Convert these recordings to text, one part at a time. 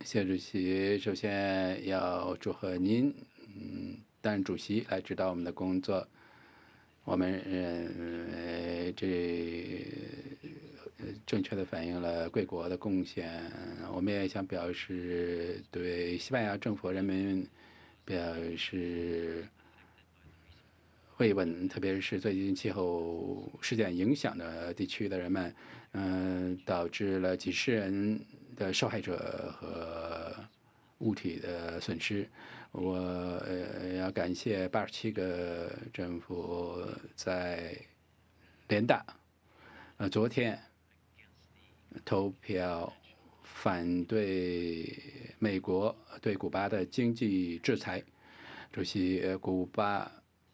谢主席，首先要祝贺您，担任主席来指导我们的工作。我们这正确的反映了贵国的贡献。我们也想表示对西班牙政府人民表示慰问，特别是最近气候事件影响的地区的人们，导致了几十人的受害者和物体的损失。我要感谢87个政府在联大昨天投票反对美国对古巴的经济制裁。主席，古巴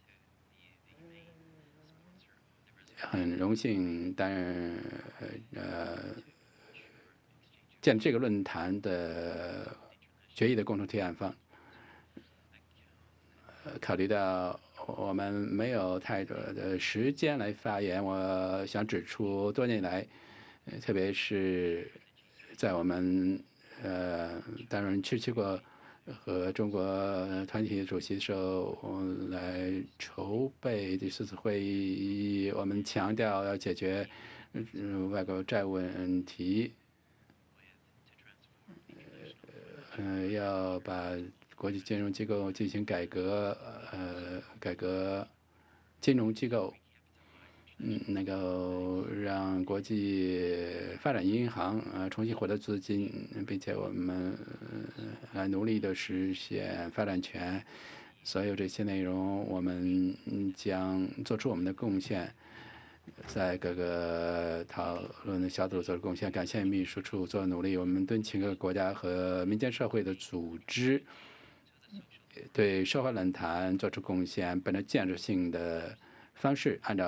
很荣幸担任建这个论坛的决议的共同提案方。考虑到我们没有太多的时间来发言，我想指出，多年来，特别是在我们担任77国和中国团体主席的时候，来筹备第4次会议，我们强调要解决外国债务问题，要把国际金融机构进行改革，改革金融机构，能够让国际发展银行重新获得资金，并且我们来努力的实现发展权。所有这些内容，我们将做出我们的贡献，在各个讨论的小组做出贡献。感谢秘书处做努力，我们敦请各个国家和民间社会的组织对社会论坛做出贡献，本着建设性的方式，按照